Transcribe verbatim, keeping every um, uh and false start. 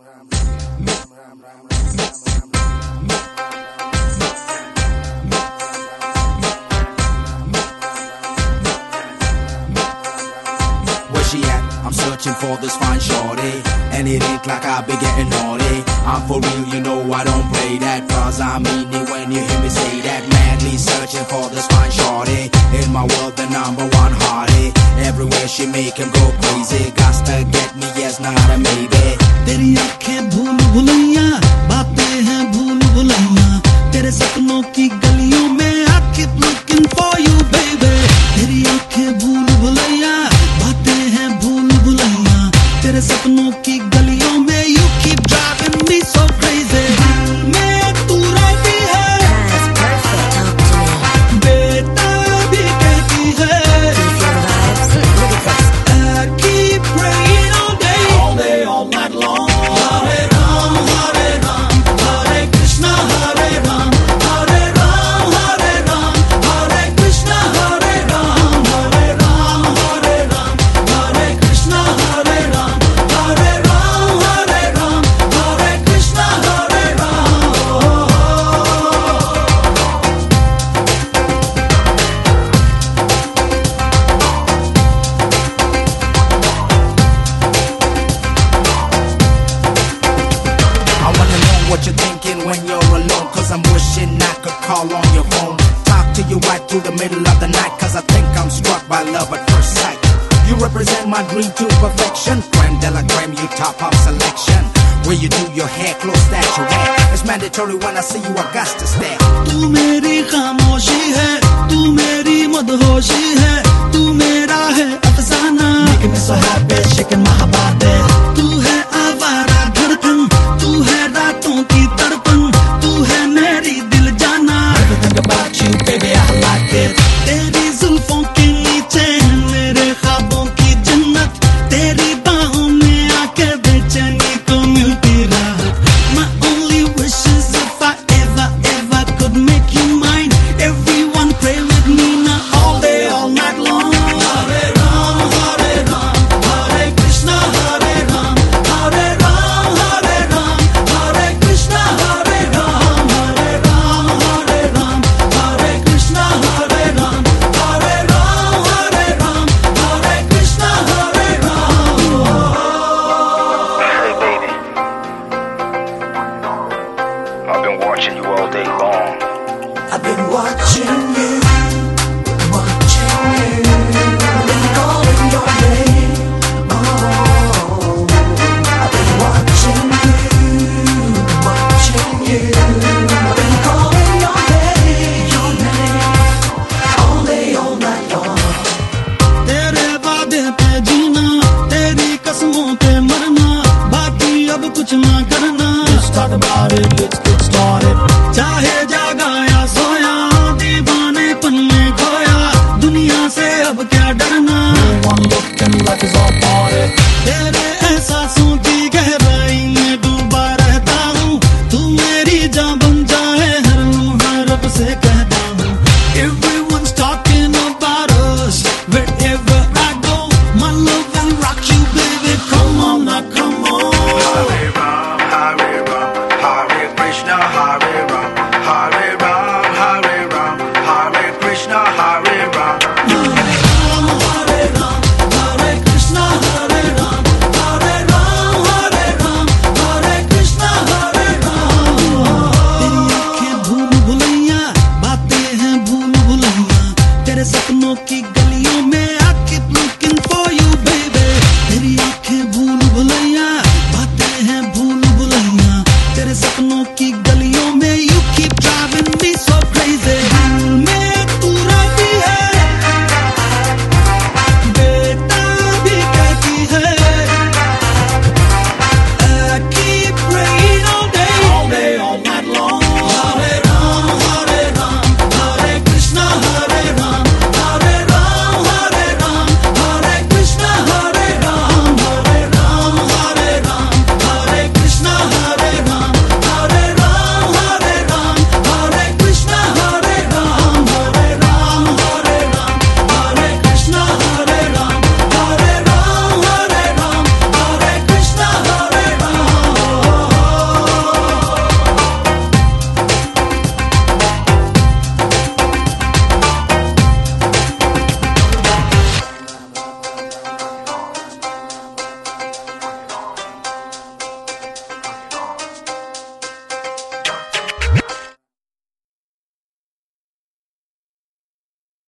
Where she at? I'm searching for this fine shorty, and it ain't like I be getting naughty. I'm for real, you know I don't play that, cause I mean it when you hear me say that. Madly searching for this fine shorty, in my world the number one hottie. Everywhere she make him go crazy, got to get me, yes, not a maybe. तेरी आँखें भूल भुलैया, बातें हैं भूल भुलैया, तेरे सपनों की गलियों में I keep looking for you baby. तेरी आँखें भूल भुलैया, बातें हैं भूल भुलैया, तेरे सपनों की गलियों में you keep driving me so crazy. मैं तू रहती है, बेताबी कहती है, I keep praying all day, all day, all night long. Hare Ram, Hare Ram, Hare Krishna, Hare Ram, Hare Ram, Hare Ram, Hare Krishna, Hare Ram, Hare Ram, Hare Ram, Hare Krishna, Hare Ram, Hare Ram, Hare Ram, Hare Krishna, Hare Ram. I wanna know what you're thinking when you're alone, cause I'm wishing I could call on your phone, talk to you right through the middle of the night, cause I think I'm struck by love at first sight. You represent my dream to perfection, creme de la creme, you top of selection. Where you do your hair, close that you wear, it's mandatory when I see you, I got to stare. तू मेरी खामोशी है, तू मेरी मदहोशी है, तू मेरा है अफसाना, making me so happy, shaking my body. तू है आवारा धड़कन, तू है रातों की तड़पन, तू है मेरी दिल जाना. Everything about you, baby, I like it. तेरी जुल्फों के नीचे है मेरे ख्वाबों की जन्नत, तेरी बाहों में आके बेचैनी को मिलती राहत. My only wish is if I ever, ever could make you mine. Everyone pray with me now, all day, all night long. Hare Ram, Hare Ram, Hare Krishna, Hare Ram, Hare Ram, Hare Ram, Hare Krishna, Hare Ram, Hare Ram, Hare Ram, Hare Krishna, Hare Ram, Hare Ram, Hare Ram, Hare Krishna, Hare Ram. Hey baby, I've been watching you all day long. I've been watching you, watching you, been calling your name. Oh, I've been watching you, watching you, been calling your name, your name, all day, all night long. तेरे वादे पे जीना, तेरी कसमों पे मरना, बाकी अब कुछ ना करना. Let's talk about it, let's get started. चाहे जागा या सोया, दीवानेपन में खोया, दुनिया से अब क्या डरना. One look and life is all party. तेरे एहसासों की गहराई में डूबा रहता हूँ, तू मेरी जान बन जाए हर लम्हा रब से कहता हूँ. Everyone's talking about us, wherever I go, my love will rock you baby, come on now, come on. Hare Ram, Hare Ram, Hare Krishna, Hare Ram, Hare Ram, Hare Ram, Hare Krishna, Hare Ram. Hare Ram, Hare Ram, Hare Krishna, Hare Ram, Hare Ram, Hare Ram, Hare Krishna, Hare Ram. तेरी आँखें भूल भुलैया, बातें हैं भूल भुलैया, तेरे सपनों की गलियों में I keep looking for